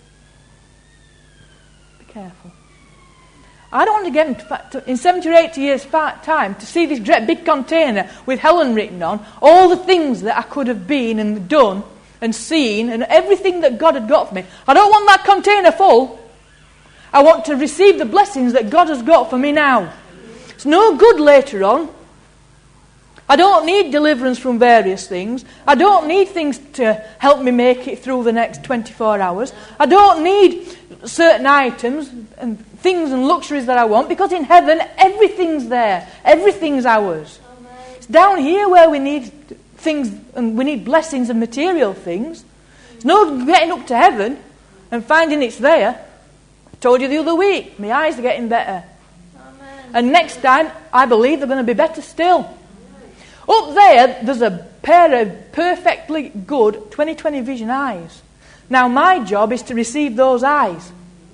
Be careful. I don't want to get in, in seventy or eighty years' time to see this great big container with Helen written on, all the things that I could have been and done and seen and everything that God had got for me. I don't want that container full. I want to receive the blessings that God has got for me now. It's no good later on. I don't need deliverance from various things. I don't need things to help me make it through the next twenty-four hours. I don't need certain items and things and luxuries that I want, because in heaven everything's there. Everything's ours. Amen. It's down here where we need things and we need blessings and material things. It's no getting up to heaven and finding it's there. I told you the other week, my eyes are getting better. Amen. And next time, I believe they're going to be better still. Up there, there's a pair of perfectly good twenty twenty vision eyes. Now my job is to receive those eyes.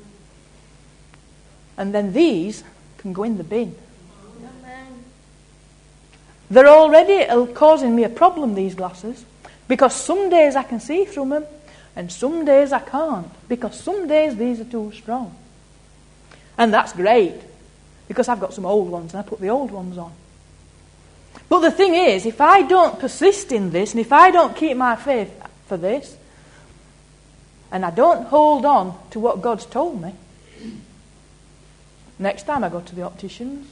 And then these can go in the bin. Amen. They're already causing me a problem, these glasses, because some days I can see through them and some days I can't, because some days these are too strong. And that's great, because I've got some old ones and I put the old ones on. But the thing is, if I don't persist in this, and if I don't keep my faith for this, and I don't hold on to what God's told me, next time I go to the opticians,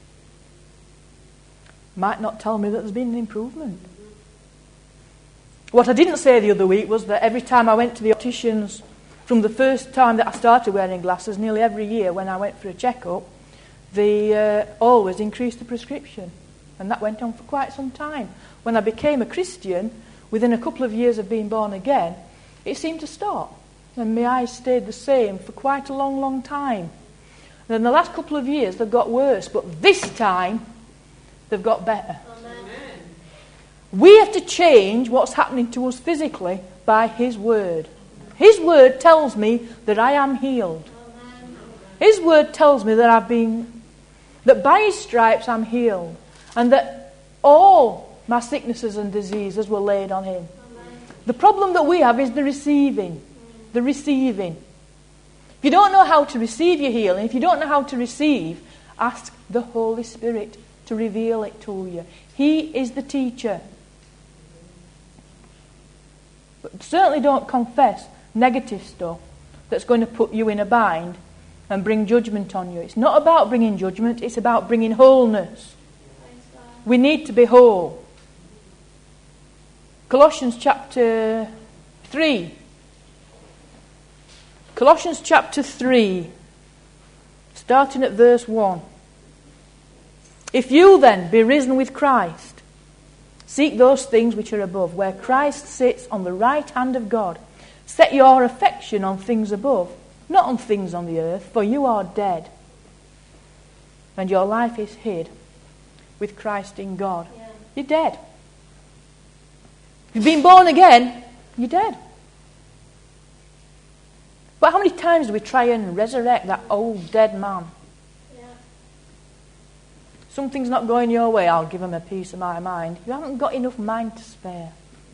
might not tell me that there's been an improvement. What I didn't say the other week was that every time I went to the opticians, from the first time that I started wearing glasses, nearly every year when I went for a checkup, they uh, always increased the prescription. And that went on for quite some time. When I became a Christian, within a couple of years of being born again, it seemed to stop. And my eyes stayed the same for quite a long, long time. And in the last couple of years, they've got worse. But this time, they've got better. Amen. We have to change what's happening to us physically by His Word. His Word tells me that I am healed. Amen. His Word tells me that I've been, that by His stripes I'm healed. And that all my sicknesses and diseases were laid on Him. Amen. The problem that we have is the receiving. The receiving. If you don't know how to receive your healing, if you don't know how to receive, ask the Holy Spirit to reveal it to you. He is the teacher. But certainly don't confess negative stuff that's going to put you in a bind and bring judgment on you. It's not about bringing judgment, it's about bringing wholeness. We need to be whole. Colossians chapter three. Colossians chapter three, starting at verse one. If you then be risen with Christ, seek those things which are above, where Christ sits on the right hand of God. Set your affection on things above, not on things on the earth, for you are dead, and your life is hid with Christ in God. Yeah. You're dead. If you've been born again, you're dead. But how many times do we try and resurrect that old dead man? Yeah. Something's not going your way, I'll give him a piece of my mind. You haven't got enough mind to spare.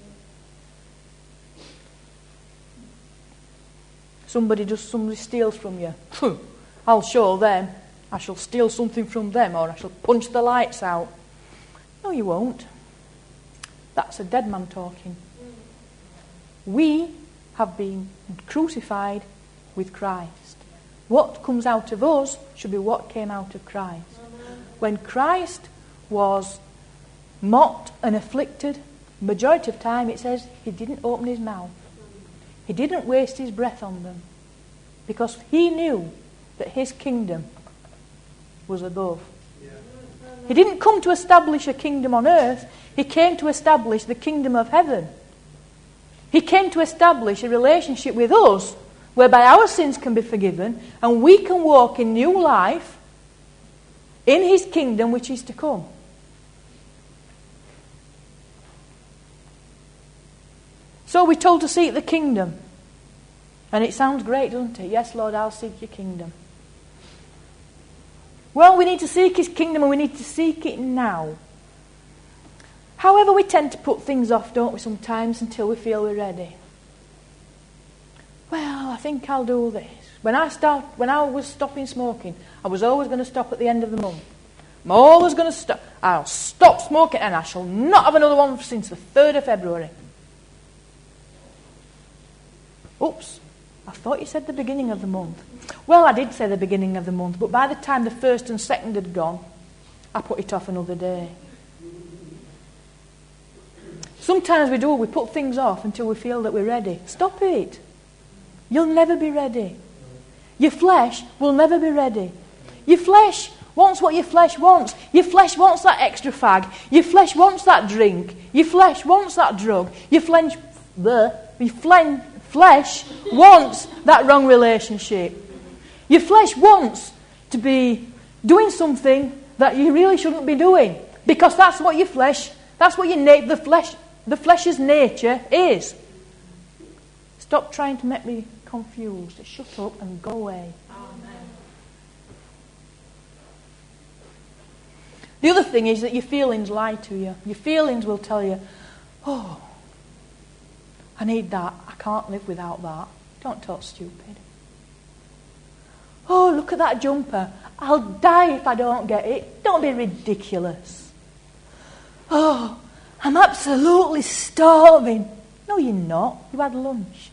Somebody does, somebody steals from you. I'll show them. I shall steal something from them, or I shall punch the lights out. No, you won't. That's a dead man talking. We have been crucified with Christ. What comes out of us should be what came out of Christ. When Christ was mocked and afflicted, majority of time it says He didn't open His mouth. He didn't waste His breath on them, because He knew that His kingdom was above. Yeah. He didn't come to establish a kingdom on earth. He came to establish the kingdom of heaven. He came to establish a relationship with us whereby our sins can be forgiven and we can walk in new life in His kingdom which is to come. So we're told to seek the kingdom. And it sounds great, doesn't it? Yes, Lord, I'll seek your kingdom. Well, we need to seek His kingdom, and we need to seek it now. However, we tend to put things off, don't we, sometimes, until we feel we're ready. Well, I think I'll do this. When I start, when I was stopping smoking, I was always going to stop at the end of the month. I'm always going to stop. I'll stop smoking, and I shall not have another one since the third of February. Oops, I thought you said the beginning of the month. Well, I did say the beginning of the month, but by the time the first and second had gone, I put it off another day. Sometimes we do, we put things off until we feel that we're ready. Stop it. You'll never be ready. Your flesh will never be ready. Your flesh wants what your flesh wants. Your flesh wants that extra fag. Your flesh wants that drink. Your flesh wants that drug. Your flesh, the, your flesh, flesh wants that wrong relationship. Your flesh wants to be doing something that you really shouldn't be doing, because that's what your flesh, that's what your na- the flesh, the flesh's nature is. Stop trying to make me confused. Shut up and go away. Amen. The other thing is that your feelings lie to you. Your feelings will tell you, oh, I need that. I can't live without that. Don't talk stupid. Oh, look at that jumper. I'll die if I don't get it. Don't be ridiculous. Oh, I'm absolutely starving. No, you're not. You had lunch.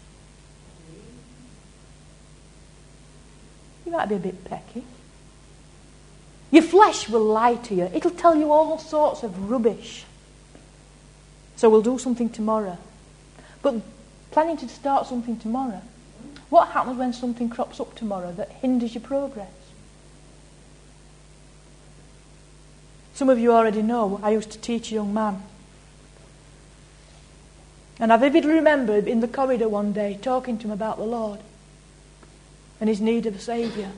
You might be a bit pecky. Your flesh will lie to you. It'll tell you all sorts of rubbish. So we'll do something tomorrow. But planning to start something tomorrow, what happens when something crops up tomorrow that hinders your progress? Some of you already know I used to teach a young man. And I vividly remember in the corridor one day talking to him about the Lord and his need of a Saviour.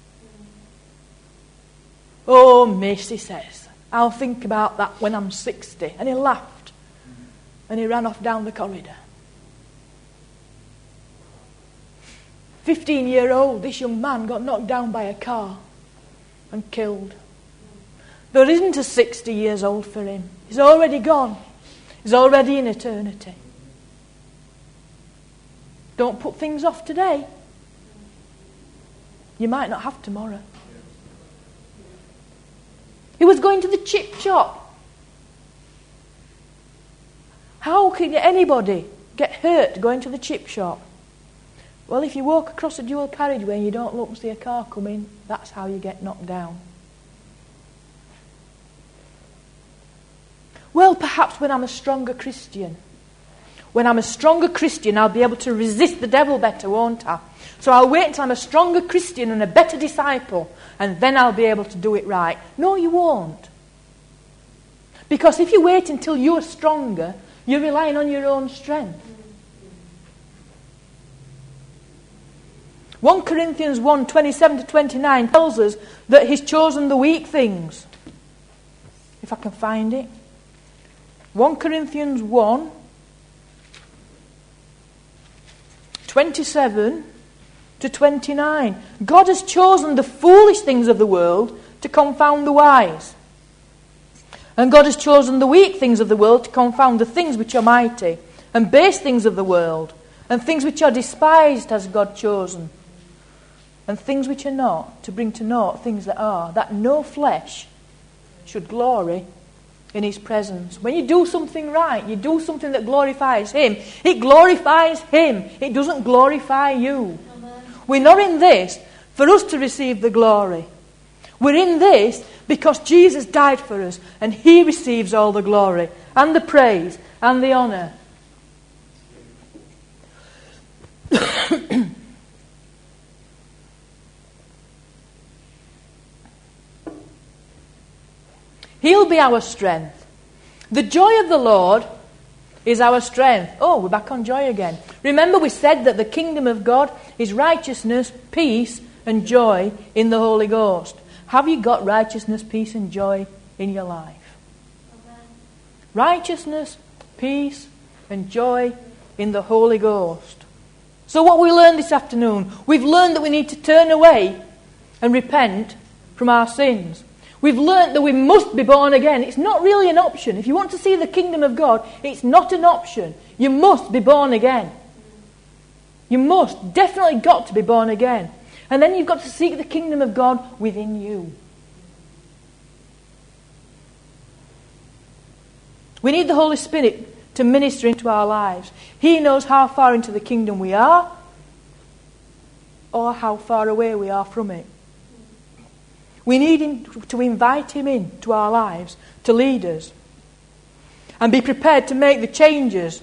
Oh, miss, he says, I'll think about that when I'm sixty. And he laughed. And he ran off down the corridor. Fifteen-year-old, this young man got knocked down by a car and killed. There isn't a sixty years old for him. He's already gone. He's already in eternity. Don't put things off today. You might not have tomorrow. He was going to the chip shop. How can anybody get hurt going to the chip shop? Well, if you walk across a dual carriageway and you don't look and see a car coming, that's how you get knocked down. Well, perhaps when I'm a stronger Christian. When I'm a stronger Christian, I'll be able to resist the devil better, won't I? So I'll wait until I'm a stronger Christian and a better disciple, and then I'll be able to do it right. No, you won't. Because if you wait until you're stronger, you're relying on your own strength. First Corinthians one, twenty-seven to twenty-nine tells us that he's chosen the weak things. If I can find it. First Corinthians one, twenty-seven to twenty-nine. God has chosen the foolish things of the world to confound the wise. And God has chosen the weak things of the world to confound the things which are mighty, and base things of the world, and things which are despised has God chosen, and things which are not, to bring to naught things that are, that no flesh should glory in his presence. When you do something right, you do something that glorifies him, it glorifies him. It doesn't glorify you. Amen. We're not in this for us to receive the glory. We're in this because Jesus died for us and he receives all the glory and the praise and the honour. He'll be our strength. The joy of the Lord is our strength. Oh, we're back on joy again. Remember we said that the kingdom of God is righteousness, peace and joy in the Holy Ghost. Have you got righteousness, peace and joy in your life? Amen. Righteousness, peace and joy in the Holy Ghost. So what we learned this afternoon, we've learned that we need to turn away and repent from our sins. We've learnt that we must be born again. It's not really an option. If you want to see the kingdom of God, it's not an option. You must be born again. You must. Definitely got to be born again. And then you've got to seek the kingdom of God within you. We need the Holy Spirit to minister into our lives. He knows how far into the kingdom we are or how far away we are from it. We need him to invite him in to our lives, to lead us, and be prepared to make the changes.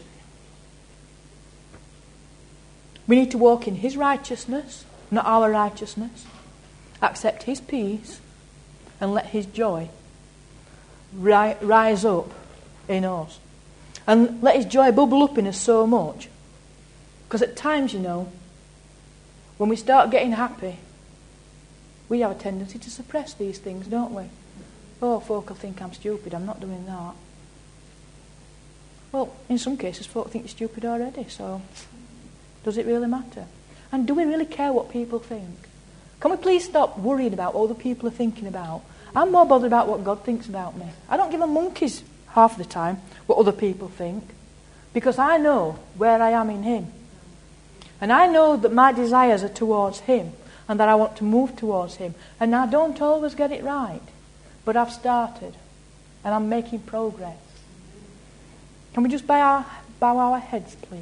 We need to walk in his righteousness, not our righteousness, accept his peace, and let his joy ri- rise up in us. And let his joy bubble up in us so much. Because at times, you know, when we start getting happy, we have a tendency to suppress these things, don't we? Oh, folk will think I'm stupid, I'm not doing that. Well, in some cases, folk think you're stupid already, so does it really matter? And do we really care what people think? Can we please stop worrying about what other people are thinking about? I'm more bothered about what God thinks about me. I don't give a monkey's half of the time what other people think, because I know where I am in Him. And I know that my desires are towards Him, and that I want to move towards Him. And I don't always get it right, but I've started, and I'm making progress. Can we just bow our, bow our heads, please?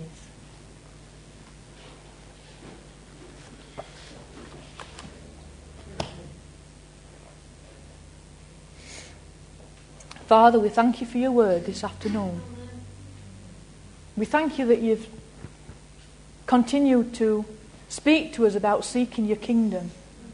Father, we thank you for your word this afternoon. We thank you that you've continued to speak to us about seeking your kingdom.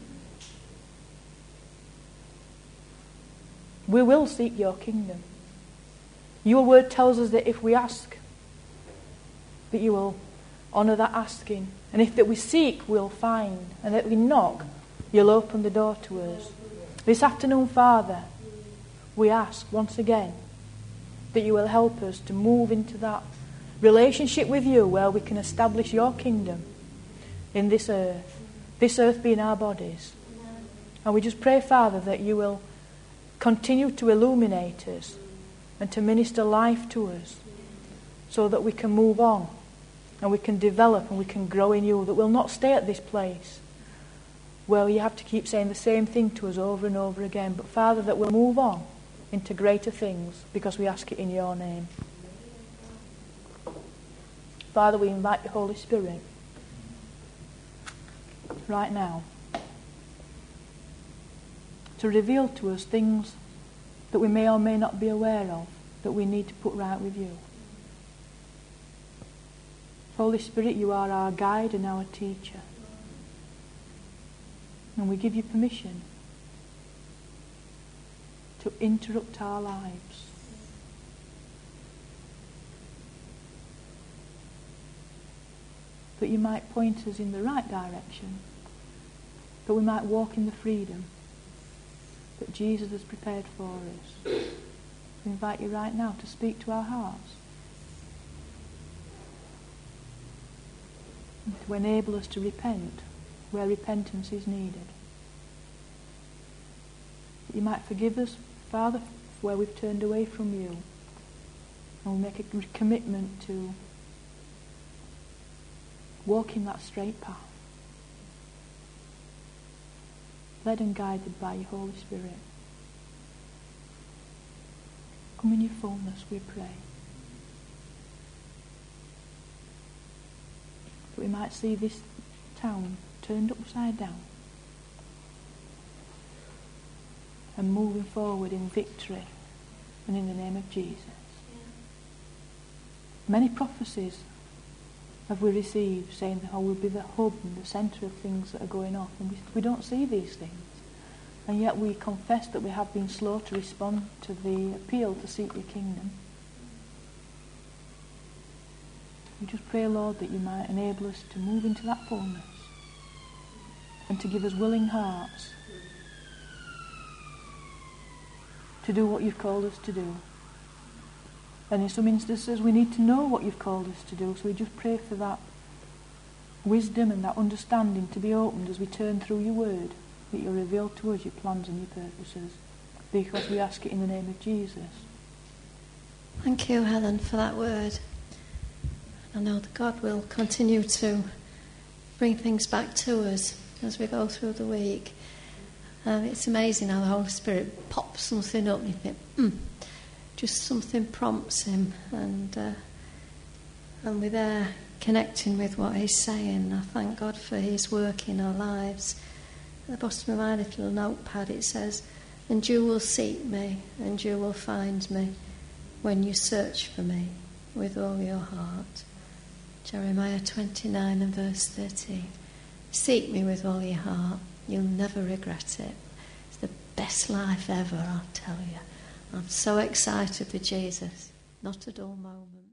We will seek your kingdom. Your word tells us that if we ask, that you will honour that asking. And if that we seek, we'll find. And that we knock, you'll open the door to us. This afternoon, Father, we ask once again that you will help us to move into that relationship with you where we can establish your kingdom in this earth, this earth being our bodies. And we just pray, Father, that you will continue to illuminate us and to minister life to us so that we can move on and we can develop and we can grow in you, that we'll not stay at this place where you have to keep saying the same thing to us over and over again, but Father, that we'll move on into greater things because we ask it in your name. Father, we invite the Holy Spirit right now to reveal to us things that we may or may not be aware of that we need to put right with you. Holy Spirit, you are our guide and our teacher. And we give you permission to interrupt our lives. That you might point us in the right direction. That we might walk in the freedom that Jesus has prepared for us. We invite you right now to speak to our hearts. And to enable us to repent where repentance is needed. That you might forgive us, Father, where we've turned away from you. And we'll make a commitment to walk in that straight path. Led and guided by your Holy Spirit. Come in your fullness, we pray. That we might see this town turned upside down and moving forward in victory and in the name of Jesus. Many prophecies have we received saying that oh, we'll be the hub and the centre of things that are going on, and we, we don't see these things, and yet we confess that we have been slow to respond to the appeal to seek your kingdom. We just pray, Lord, that you might enable us to move into that fullness and to give us willing hearts to do what you've called us to do. And in some instances we need to know what you've called us to do, so we just pray for that wisdom and that understanding to be opened as we turn through your word, that you'll reveal to us your plans and your purposes, because we ask it in the name of Jesus. Thank you, Helen, for that word. I know that God will continue to bring things back to us as we go through the week. Um, it's amazing how the Holy Spirit pops something up and you think, hmm, just something prompts him, and uh, and we're there connecting with what he's saying. I thank God for his work in our lives. At the bottom of my little notepad it says, and you will seek me and you will find me when you search for me with all your heart. Jeremiah twenty-nine and verse thirteen. Seek me with all your heart, you'll never regret it. It's the best life ever, I'll tell you. I'm so excited for Jesus, not a dull moment.